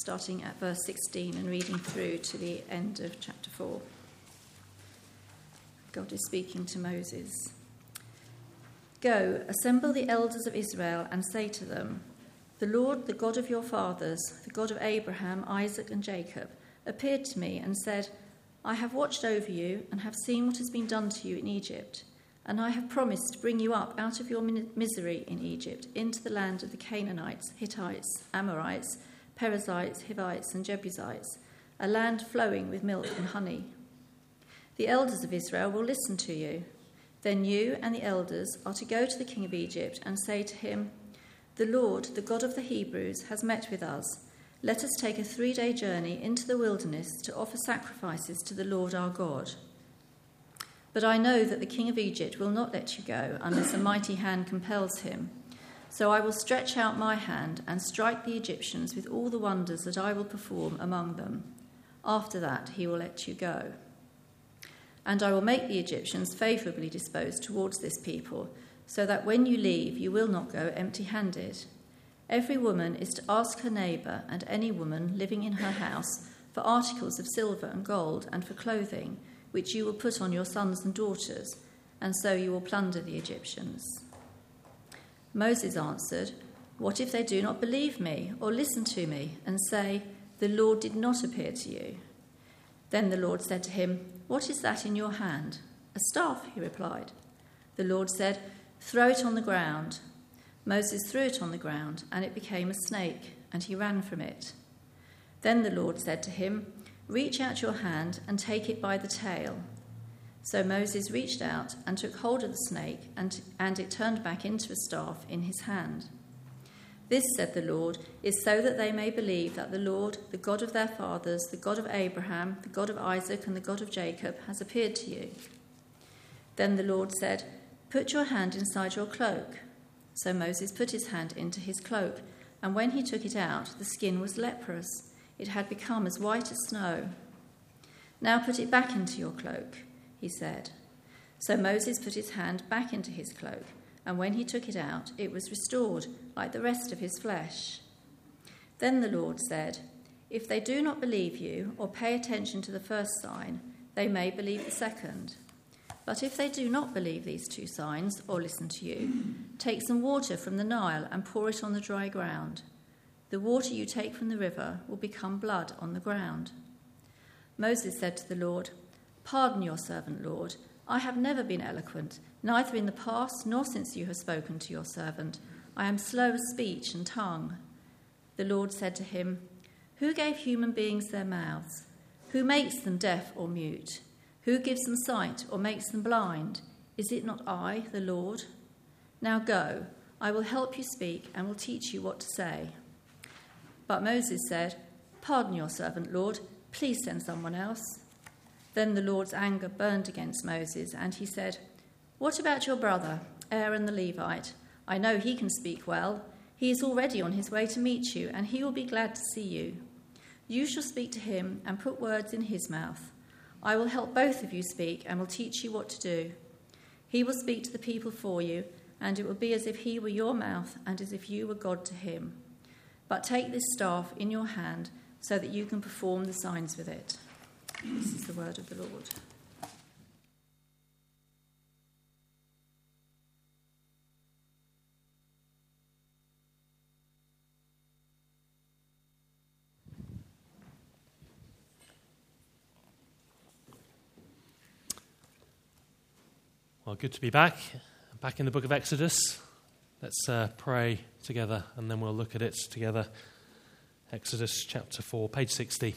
starting at verse 16 and reading through to the end of chapter 4. God is speaking to Moses. "Go, assemble the elders of Israel and say to them, 'The Lord, the God of your fathers, the God of Abraham, Isaac and Jacob, appeared to me and said, I have watched over you and have seen what has been done to you in Egypt, and I have promised to bring you up out of your misery in Egypt into the land of the Canaanites, Hittites, Amorites, Perizzites, Hivites and Jebusites, a land flowing with milk and honey. The elders of Israel will listen to you. Then you and the elders are to go to the king of Egypt and say to him, The Lord, the God of the Hebrews, has met with us. Let us take a 3-day journey into the wilderness to offer sacrifices to the Lord our God. But I know that the king of Egypt will not let you go unless a mighty hand compels him. So I will stretch out my hand and strike the Egyptians with all the wonders that I will perform among them. After that he will let you go. And I will make the Egyptians favourably disposed towards this people, so that when you leave you will not go empty-handed. Every woman is to ask her neighbour and any woman living in her house for articles of silver and gold and for clothing, which you will put on your sons and daughters, and so you will plunder the Egyptians.' Moses answered, 'What if they do not believe me or listen to me and say, The Lord did not appear to you?' Then the Lord said to him, 'What is that in your hand?' 'A staff,' he replied. The Lord said, 'Throw it on the ground.' Moses threw it on the ground, and it became a snake, and he ran from it. Then the Lord said to him, 'Reach out your hand and take it by the tail.' So Moses reached out and took hold of the snake, and it turned back into a staff in his hand. 'This,' said the Lord, 'is so that they may believe that the Lord, the God of their fathers, the God of Abraham, the God of Isaac, and the God of Jacob, has appeared to you.' Then the Lord said, 'Put your hand inside your cloak.' So Moses put his hand into his cloak, and when he took it out, the skin was leprous. It had become as white as snow. 'Now put it back into your cloak,' he said. So Moses put his hand back into his cloak, and when he took it out, it was restored, like the rest of his flesh. Then the Lord said, 'If they do not believe you or pay attention to the first sign, they may believe the second. But if they do not believe these 2 signs or listen to you, take some water from the Nile and pour it on the dry ground. The water you take from the river will become blood on the ground.' Moses said to the Lord, 'Pardon your servant, Lord. I have never been eloquent, neither in the past nor since you have spoken to your servant. I am slow of speech and tongue.' The Lord said to him, 'Who gave human beings their mouths? Who makes them deaf or mute? Who gives them sight or makes them blind? Is it not I, the Lord? Now go, I will help you speak and will teach you what to say.' But Moses said, 'Pardon your servant, Lord. Please send someone else.' Then the Lord's anger burned against Moses, and he said, 'What about your brother, Aaron the Levite? I know he can speak well. He is already on his way to meet you, and he will be glad to see you. You shall speak to him and put words in his mouth. I will help both of you speak and will teach you what to do. He will speak to the people for you, and it will be as if he were your mouth and as if you were God to him. But take this staff in your hand so that you can perform the signs with it.'" This is the word of the Lord. Well, good to be back in the book of Exodus. Let's pray together and then we'll look at it together. Exodus chapter 4, page 60.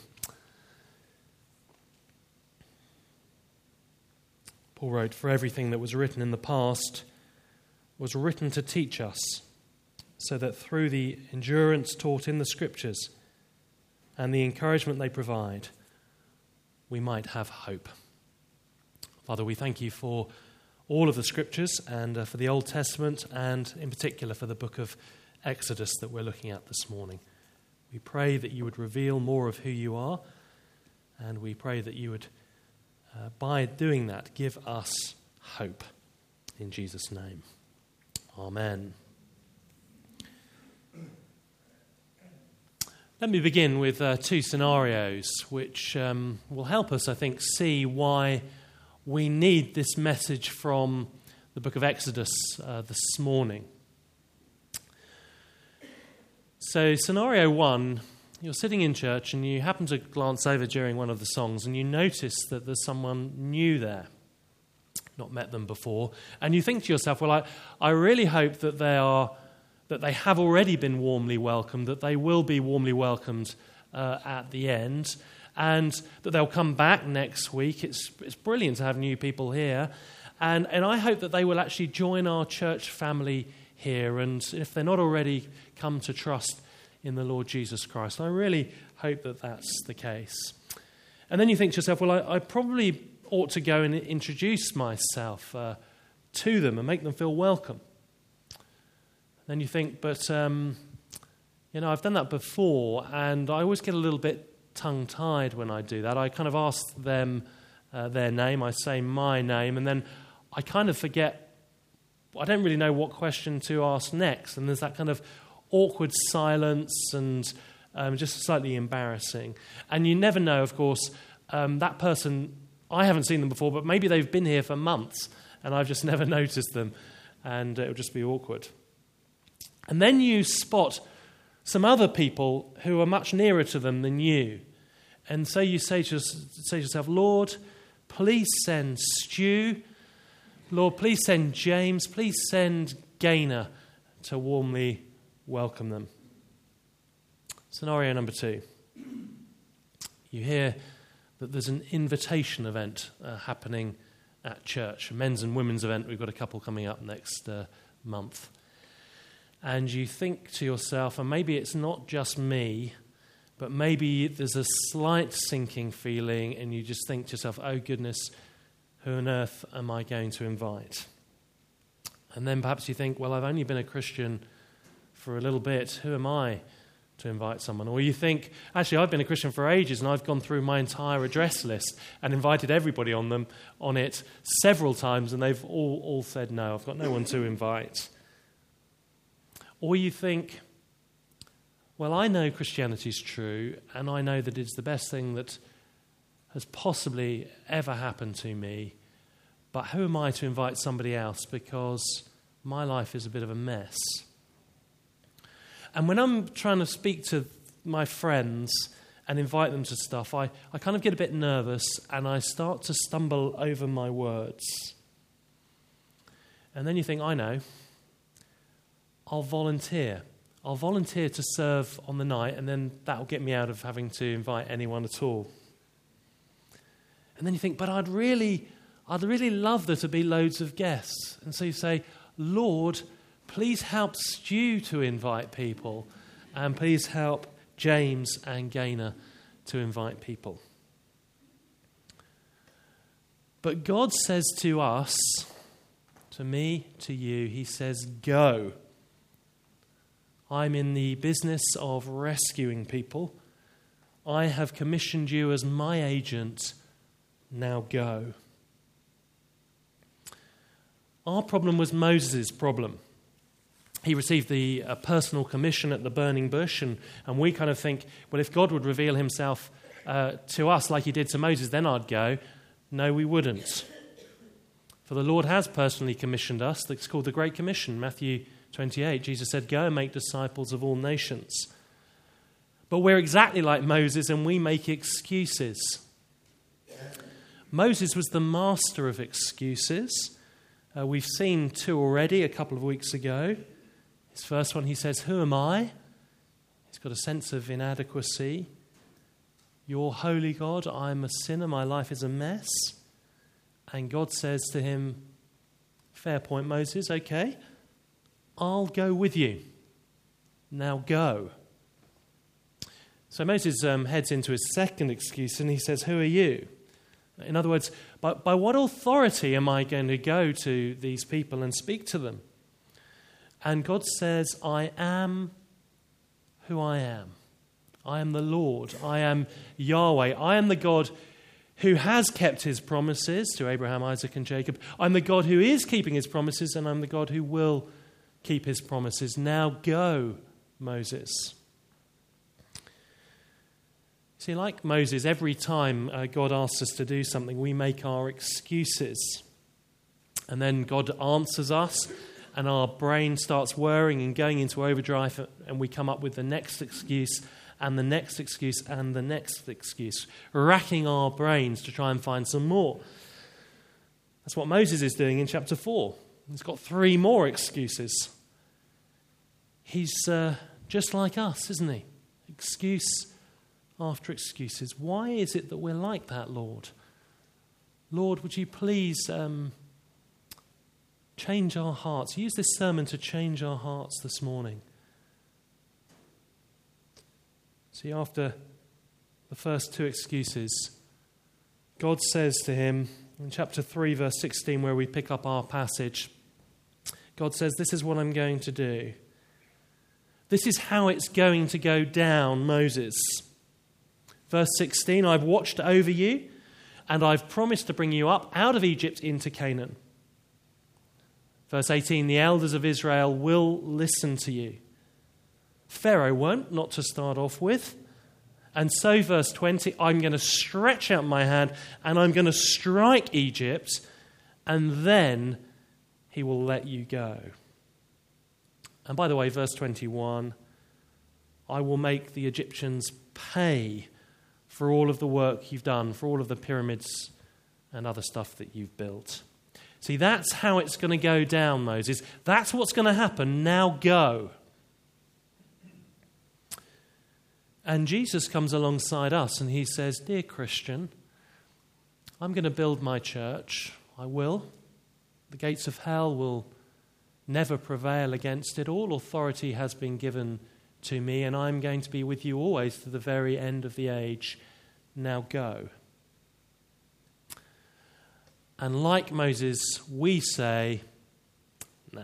Paul wrote, "For everything that was written in the past was written to teach us, so that through the endurance taught in the Scriptures and the encouragement they provide, we might have hope." Father, we thank you for all of the Scriptures and for the Old Testament and in particular for the book of Exodus that we're looking at this morning. We pray that you would reveal more of who you are, and we pray that you would, by doing that, give us hope. In Jesus' name. Amen. Let me begin with two scenarios which will help us, I think, see why we need this message from the book of Exodus this morning. So, scenario one, you're sitting in church and you happen to glance over during one of the songs and you notice that there's someone new there, not met them before, and you think to yourself, well, I really hope that they have already been warmly welcomed, that they will be warmly welcomed at the end, and that they'll come back next week. It's brilliant to have new people here, and I hope that they will actually join our church family here, and if they're not already, come to trust in the Lord Jesus Christ. I really hope that that's the case. And then you think to yourself, well, I probably ought to go and introduce myself to them and make them feel welcome. Then you think, but, I've done that before, and I always get a little bit tongue-tied when I do that. I kind of ask them their name, I say my name, and then I kind of forget, I don't really know what question to ask next, and there's that kind of awkward silence and just slightly embarrassing. And you never know, of course, that person, I haven't seen them before, but maybe they've been here for months, and I've just never noticed them, and it'll just be awkward. And then you spot some other people who are much nearer to them than you. And so you say to yourself, Lord, please send Stu. Lord, please send James. Please send Gaynor to warmly welcome them. Scenario number two. You hear that there's an invitation event happening at church, a men's and women's event. We've got a couple coming up next month. And you think to yourself, and maybe it's not just me, but maybe there's a slight sinking feeling, and you just think to yourself, oh goodness, who on earth am I going to invite? And then perhaps you think, well, I've only been a Christian for a little bit. Who am I to invite someone? Or you think, actually, I've been a Christian for ages, and I've gone through my entire address list and invited everybody on it several times, and they've all said no. I've got no one to invite. Or you think, well, I know Christianity is true, and I know that it's the best thing that has possibly ever happened to me, but who am I to invite somebody else, because my life is a bit of a mess. And when I'm trying to speak to my friends and invite them to stuff, I kind of get a bit nervous, and I start to stumble over my words. And then you think, I know, I'll volunteer. I'll volunteer to serve on the night, and then that'll get me out of having to invite anyone at all. And then you think, but I'd really love there to be loads of guests. And so you say, Lord, please help Stu to invite people, and please help James and Gaynor to invite people. But God says to us, to me, to you, he says, go. I'm in the business of rescuing people. I have commissioned you as my agent. Now go. Our problem was Moses' problem. He received the personal commission at the burning bush, and we kind of think, well, if God would reveal himself to us like he did to Moses, then I'd go. No, we wouldn't. For the Lord has personally commissioned us. It's called the Great Commission, Matthew 28, Jesus said, go and make disciples of all nations. But we're exactly like Moses, and we make excuses. Moses was the master of excuses. We've seen two already a couple of weeks ago. His first one, he says, who am I? He's got a sense of inadequacy. You're holy, God. I'm a sinner. My life is a mess. And God says to him, fair point, Moses, okay, I'll go with you. Now go. So Moses heads into his second excuse, and he says, who are you? In other words, by what authority am I going to go to these people and speak to them? And God says, I am who I am. I am the Lord. I am Yahweh. I am the God who has kept his promises to Abraham, Isaac, and Jacob. I'm the God who is keeping his promises, and I'm the God who will keep his promises. Now go, Moses. See, like Moses, every time God asks us to do something, we make our excuses. And then God answers us, and our brain starts whirring and going into overdrive, and we come up with the next excuse, and the next excuse, and the next excuse, racking our brains to try and find some more. That's what Moses is doing in chapter 4. He's got 3 more excuses. He's just like us, isn't he? Excuse after excuses. Why is it that we're like that, Lord? Lord, would you please change our hearts? Use this sermon to change our hearts this morning. See, after the first 2 excuses, God says to him in chapter 3, verse 16, where we pick up our passage, God says, this is what I'm going to do. This is how it's going to go down, Moses. Verse 16, I've watched over you, and I've promised to bring you up out of Egypt into Canaan. Verse 18, the elders of Israel will listen to you. Pharaoh won't, not to start off with. And so, verse 20, I'm going to stretch out my hand and I'm going to strike Egypt, and then he will let you go. And by the way, verse 21, I will make the Egyptians pay for all of the work you've done, for all of the pyramids and other stuff that you've built. See, that's how it's going to go down, Moses. That's what's going to happen. Now go. And Jesus comes alongside us and he says, dear Christian, I'm going to build my church. I will. The gates of hell will never prevail against it. All authority has been given to me, and I'm going to be with you always to the very end of the age. Now go. And like Moses, we say, nah.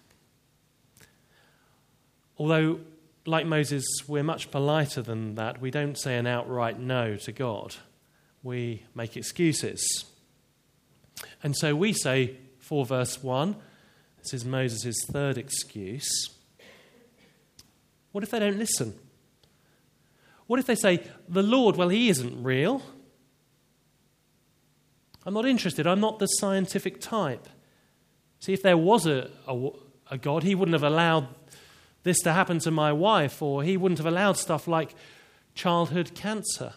Although, like Moses, we're much politer than that. We don't say an outright no to God. We make excuses. And so we say, for verse 1, this is Moses' 3rd excuse. What if they don't listen? What if they say, the Lord, well, he isn't real. I'm not interested. I'm not the scientific type. See, if there was a God, he wouldn't have allowed this to happen to my wife, or he wouldn't have allowed stuff like childhood cancer.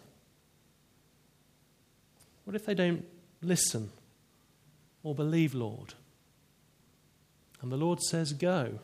What if they don't listen or believe, Lord? And the Lord says, go.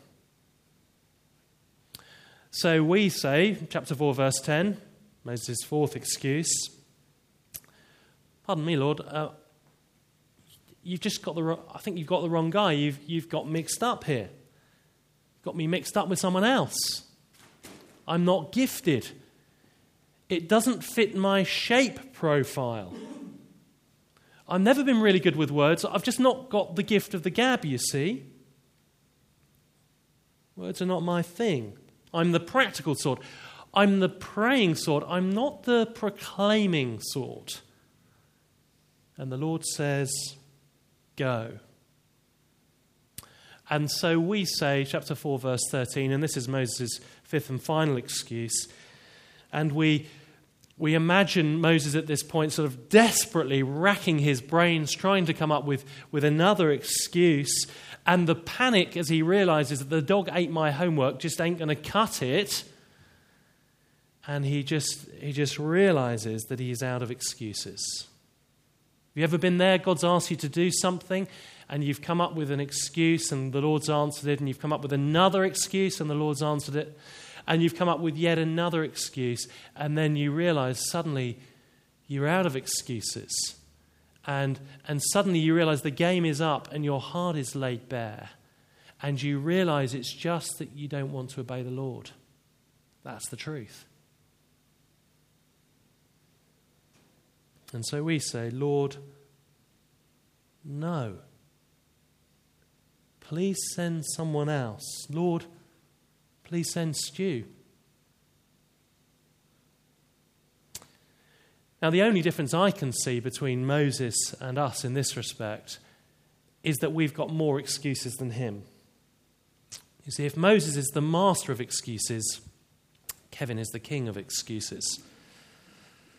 So we say, chapter 4, verse 10, Moses' 4th excuse, pardon me, Lord, you've just got I think you've got the wrong guy. You've got mixed up here. You've got me mixed up with someone else. I'm not gifted. It doesn't fit my shape profile. I've never been really good with words. I've just not got the gift of the gab, you see. Words are not my thing. I'm the practical sort. I'm the praying sort. I'm not the proclaiming sort. And the Lord says, go. And so we say, chapter 4, verse 13, and this is Moses' 5th and final excuse, and we imagine Moses at this point sort of desperately racking his brains, trying to come up with another excuse, and the panic as he realizes that the dog ate my homework just ain't going to cut it, and he just realizes that he's out of excuses. Have you ever been there? God's asked you to do something, and you've come up with an excuse, and the Lord's answered it, and you've come up with another excuse, and the Lord's answered it, and you've come up with yet another excuse, and then you realize suddenly you're out of excuses. And suddenly you realize the game is up and your heart is laid bare. And you realize it's just that you don't want to obey the Lord. That's the truth. And so we say, Lord, no. Please send someone else. Lord, please send Stu. Now, the only difference I can see between Moses and us in this respect is that we've got more excuses than him. You see, if Moses is the master of excuses, Kevin is the king of excuses.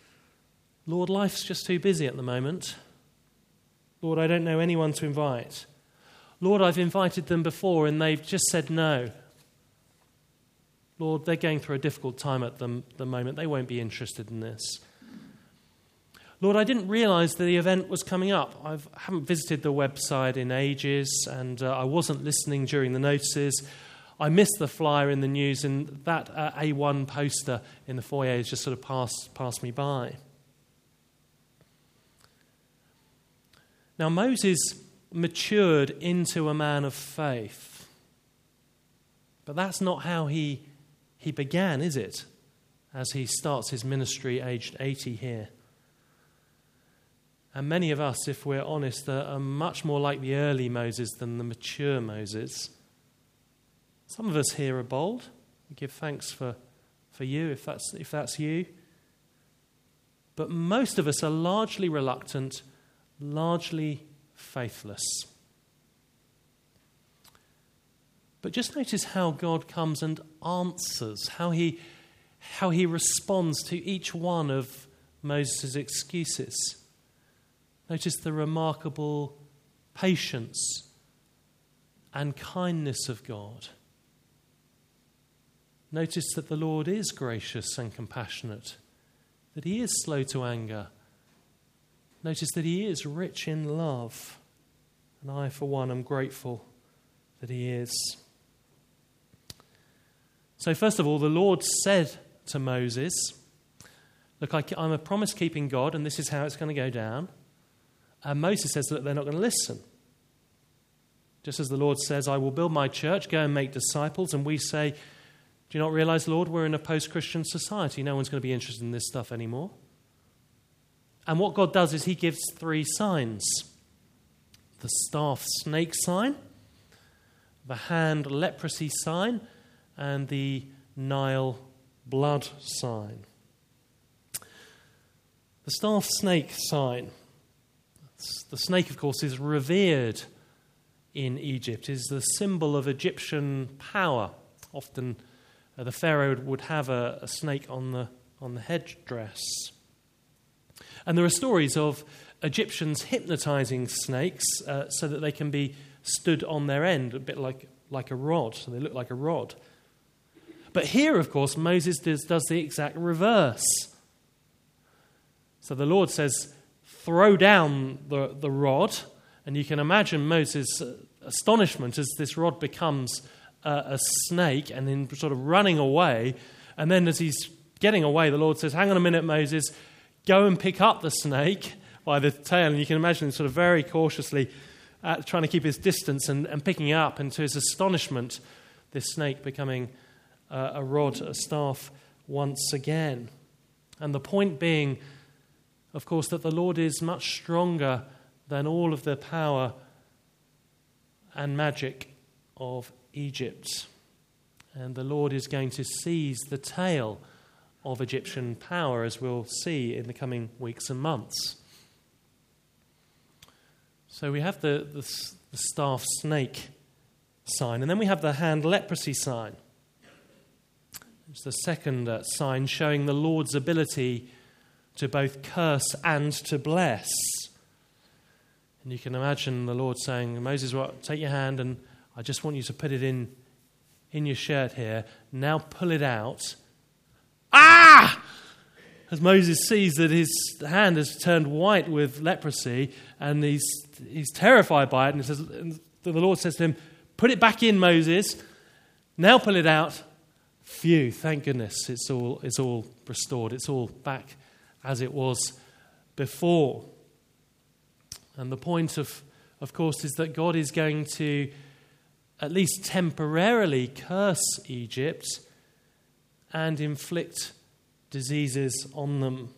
Lord, life's just too busy at the moment. Lord, I don't know anyone to invite. Lord, I've invited them before and they've just said no. Lord, they're going through a difficult time at the moment. They won't be interested in this. Lord, I didn't realise the event was coming up. I haven't visited the website in ages, and I wasn't listening during the notices. I missed the flyer in the news, and that A1 poster in the foyer has just sort of passed me by. Now, Moses matured into a man of faith. But that's not how he began, is it? As he starts his ministry aged 80 here. And many of us, if we're honest, are much more like the early Moses than the mature Moses. Some of us here are bold. We give thanks for you, if that's you. But most of us are largely reluctant, largely faithless. But just notice how God comes and answers, how he responds to each one of Moses' excuses. Notice the remarkable patience and kindness of God. Notice that the Lord is gracious and compassionate, that he is slow to anger. Notice that he is rich in love. And I, for one, am grateful that he is. So first of all, the Lord said to Moses, look, I'm a promise-keeping God, and this is how it's going to go down. And Moses says that they're not going to listen. Just as the Lord says, I will build my church, go and make disciples. And we say, do you not realize, Lord, we're in a post-Christian society. No one's going to be interested in this stuff anymore. And what God does is he gives 3 signs. The staff snake sign, the hand leprosy sign, and the Nile blood sign. The staff snake sign. The snake, of course, is revered in Egypt, is the symbol of Egyptian power. Often the Pharaoh would have a snake on the headdress. And there are stories of Egyptians hypnotizing snakes so that they can be stood on their end, a bit like a rod, so they look like a rod. But here, of course, Moses does the exact reverse. So the Lord says, throw down the rod, and you can imagine Moses' astonishment as this rod becomes a snake and then sort of running away. And then as he's getting away, the Lord says, hang on a minute, Moses, go and pick up the snake by the tail. And you can imagine him sort of very cautiously trying to keep his distance and picking it up. And to his astonishment, this snake becoming a rod, a staff once again. And the point being, of course, that the Lord is much stronger than all of the power and magic of Egypt. And the Lord is going to seize the tail of Egyptian power, as we'll see in the coming weeks and months. So we have the staff snake sign, and then we have the hand leprosy sign. It's the second sign showing the Lord's ability to both curse and to bless. And you can imagine the Lord saying, Moses, take your hand and I just want you to put it in your shirt here. Now pull it out. Ah! As Moses sees that his hand has turned white with leprosy and he's terrified by it, and the Lord says to him, put it back in, Moses. Now pull it out. Phew, thank goodness, it's all restored. It's all back as it was before. And the point of course, is that God is going to at least temporarily curse Egypt and inflict diseases on them.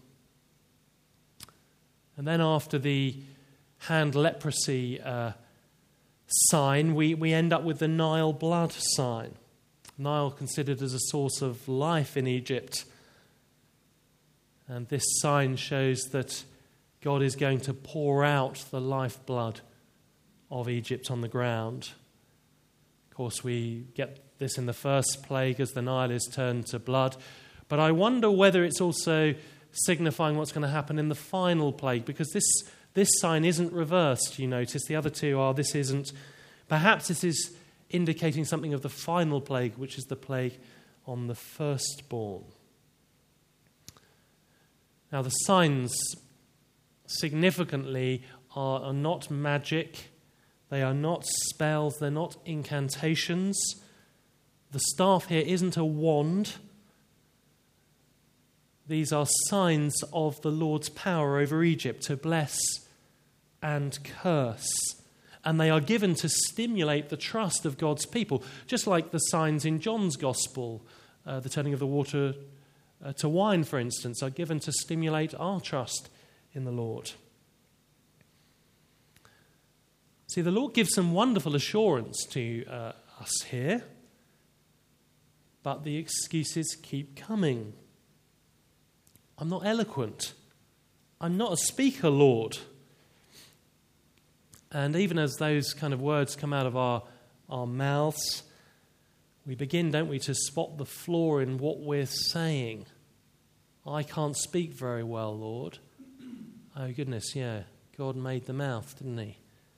And then after the hand leprosy sign, we end up with the Nile blood sign. Nile considered as a source of life in Egypt. And this sign shows that God is going to pour out the lifeblood of Egypt on the ground. Of course, we get this in the first plague as the Nile is turned to blood. But I wonder whether it's also signifying what's going to happen in the final plague, because this sign isn't reversed, you notice. The other two are, this isn't. Perhaps this is indicating something of the final plague, which is the plague on the firstborn. Now, the signs significantly are not magic. They are not spells. They're not incantations. The staff here isn't a wand. These are signs of the Lord's power over Egypt to bless and curse. And they are given to stimulate the trust of God's people, just like the signs in John's Gospel, the turning of the water to wine, for instance, are given to stimulate our trust in the Lord. See, the Lord gives some wonderful assurance to us here, but the excuses keep coming. I'm not eloquent. I'm not a speaker, Lord. And even as those kind of words come out of our mouths, we begin, don't we, to spot the flaw in what we're saying. I can't speak very well, Lord. Oh, goodness, yeah. God made the mouth, didn't he?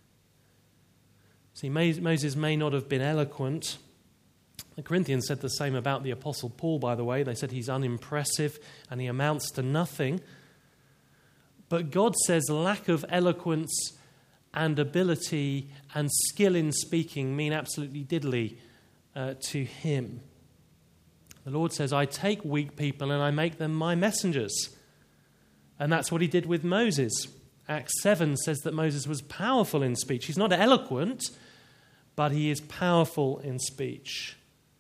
See, Moses may not have been eloquent. The Corinthians said the same about the Apostle Paul, by the way. They said he's unimpressive and he amounts to nothing. But God says lack of eloquence and ability and skill in speaking mean absolutely diddly to him. The Lord says, I take weak people and I make them my messengers. And that's what he did with Moses. Acts 7 says that Moses was powerful in speech. He's not eloquent, but he is powerful in speech.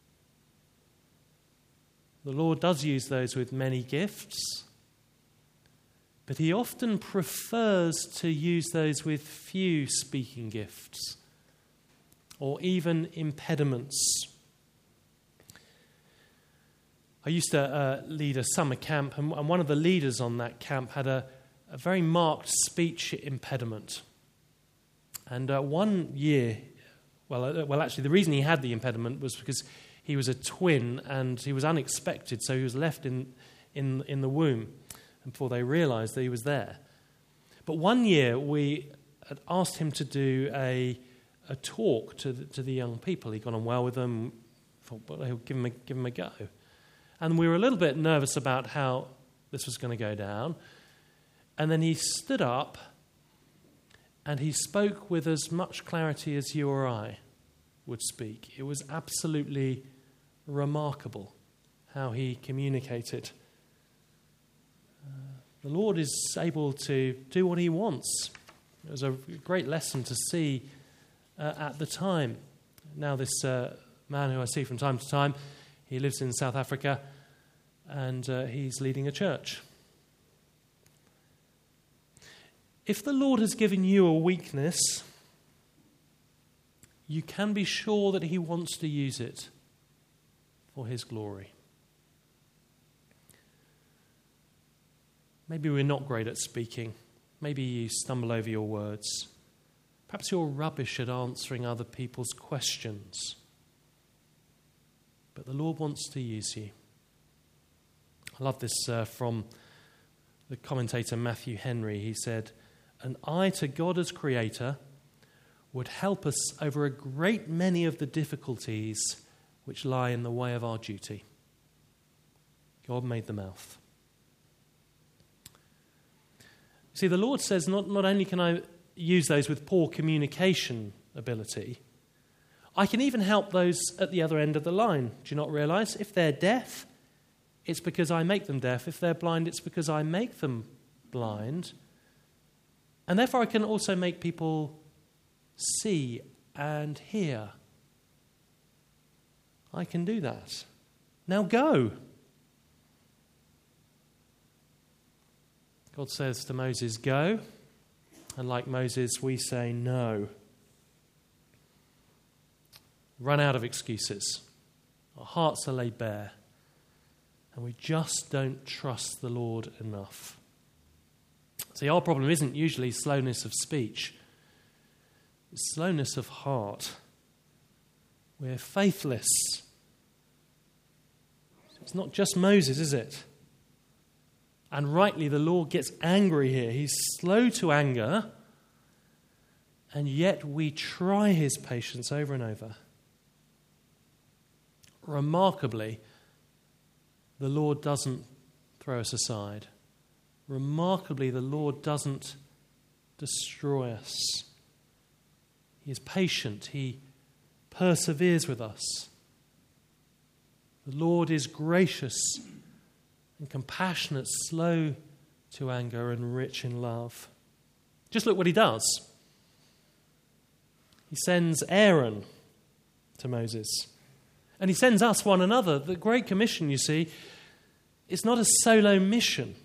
The Lord does use those with many gifts, but he often prefers to use those with few speaking gifts or even impediments. I used to lead a summer camp, and one of the leaders on that camp had a very marked speech impediment. And one year, well, actually, the reason he had the impediment was because he was a twin and he was unexpected, so he was left in the womb before they realized that he was there. But one year we had asked him to do a talk to the young people. He got on well with them, thought, well, he'll give him a go. And we were a little bit nervous about how this was going to go down. And then he stood up and he spoke with as much clarity as you or I would speak. It was absolutely remarkable how he communicated. The Lord is able to do what he wants. It was a great lesson to see at the time. Now this man who I see from time to time, he lives in South Africa and he's leading a church. If the Lord has given you a weakness, you can be sure that he wants to use it for his glory. Maybe we're not great at speaking. Maybe you stumble over your words. Perhaps you're rubbish at answering other people's questions. But the Lord wants to use you. I love this from the commentator Matthew Henry. He said, "An eye to God as creator would help us over a great many of the difficulties which lie in the way of our duty." God made the mouth. See, the Lord says not only can I use those with poor communication ability, I can even help those at the other end of the line. Do you not realize? If they're deaf, it's because I make them deaf. If they're blind, it's because I make them blind. And therefore I can also make people see and hear. I can do that. Now go. God says to Moses, go. And like Moses, we say no. Run out of excuses. Our hearts are laid bare. And we just don't trust the Lord enough. See, our problem isn't usually slowness of speech. It's slowness of heart. We're faithless. It's not just Moses, is it? And rightly, the Lord gets angry here. He's slow to anger, and yet we try his patience over and over. Remarkably, the Lord doesn't throw us aside. Remarkably, the Lord doesn't destroy us. He is patient. He perseveres with us. The Lord is gracious and compassionate, slow to anger and rich in love. Just look what he does. He sends Aaron to Moses. And he sends us one another. The Great Commission, you see, it's not a solo mission.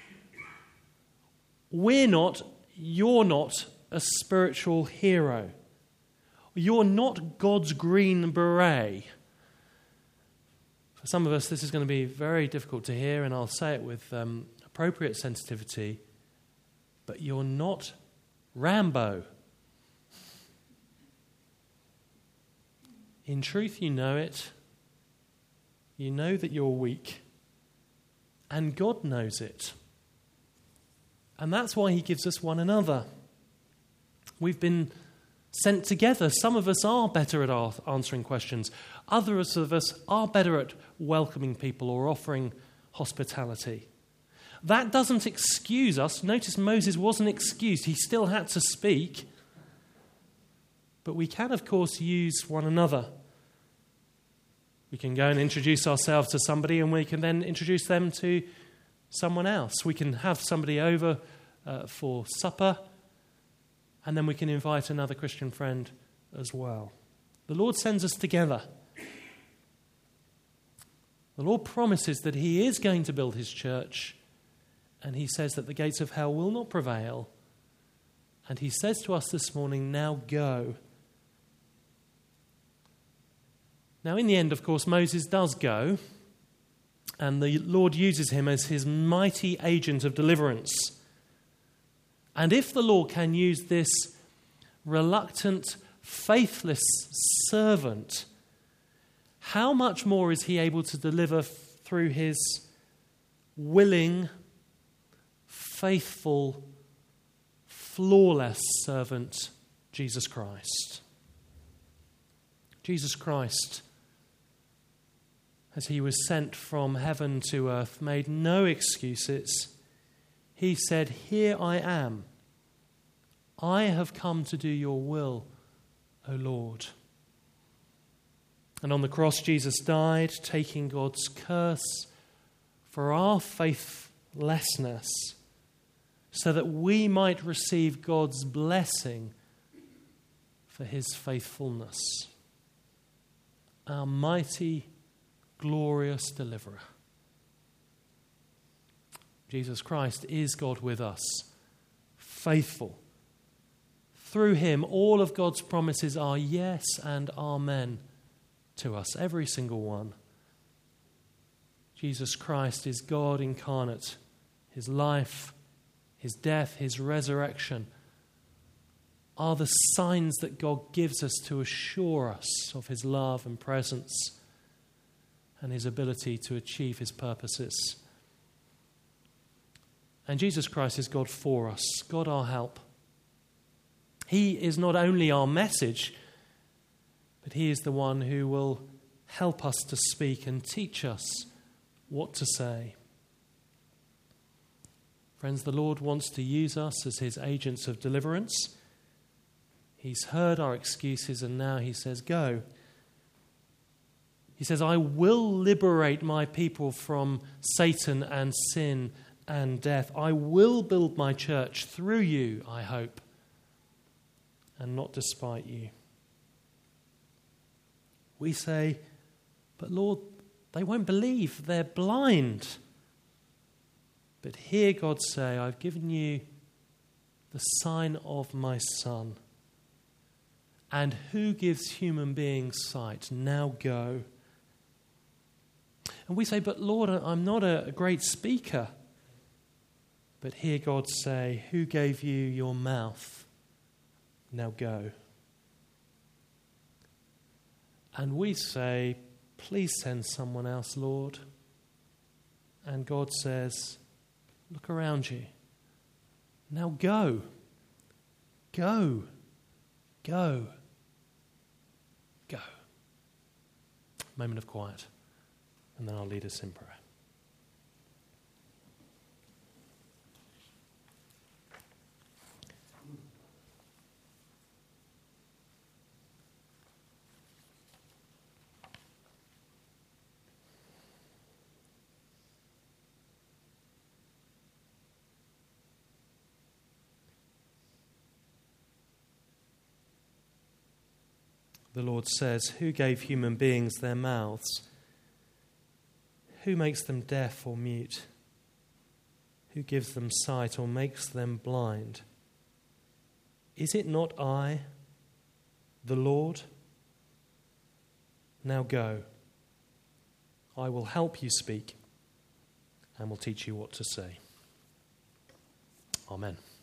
You're not a spiritual hero. You're not God's green beret. For some of us, this is going to be very difficult to hear, and I'll say it with appropriate sensitivity, but you're not Rambo. In truth, you know it. You know that you're weak. And God knows it. And that's why he gives us one another. We've been sent together. Some of us are better at answering questions. Others of us are better at welcoming people or offering hospitality. That doesn't excuse us. Notice Moses wasn't excused. He still had to speak. But we can, of course, use one another. We can go and introduce ourselves to somebody, and we can then introduce them to someone else. We can have somebody over for supper, and then we can invite another Christian friend as well. The Lord sends us together. The Lord promises that he is going to build his church, and he says that the gates of hell will not prevail. And he says to us this morning, now go. Now, in the end, of course, Moses does go, and the Lord uses him as his mighty agent of deliverance. And if the Lord can use this reluctant, faithless servant, how much more is he able to deliver through his willing, faithful, flawless servant, Jesus Christ? Jesus Christ, as he was sent from heaven to earth, made no excuses. He said, "Here I am. I have come to do your will, O Lord." And on the cross, Jesus died, taking God's curse for our faithlessness, so that we might receive God's blessing for his faithfulness. Our mighty, glorious deliverer. Jesus Christ is God with us, faithful. Through him, all of God's promises are yes and amen to us, every single one. Jesus Christ is God incarnate. His life, his death, his resurrection are the signs that God gives us to assure us of his love and presence and his ability to achieve his purposes. And Jesus Christ is God for us, God our help. He is not only our message, but he is the one who will help us to speak and teach us what to say. Friends, the Lord wants to use us as his agents of deliverance. He's heard our excuses, and now he says, go. He says, I will liberate my people from Satan and sin and death. I will build my church through you, I hope, and not despite you. We say, but Lord, they won't believe. They're blind. But hear God say, I've given you the sign of my Son. And who gives human beings sight? Now go. And we say, but Lord, I'm not a great speaker. But hear God say, who gave you your mouth? Now go. And we say, please send someone else, Lord. And God says, Look around you. Now go. Go. Go. Go. Moment of quiet, and then I'll lead us in prayer. The Lord says, "Who gave human beings their mouths? Who makes them deaf or mute? Who gives them sight or makes them blind? Is it not I, the Lord? Now go. I will help you speak and will teach you what to say." Amen.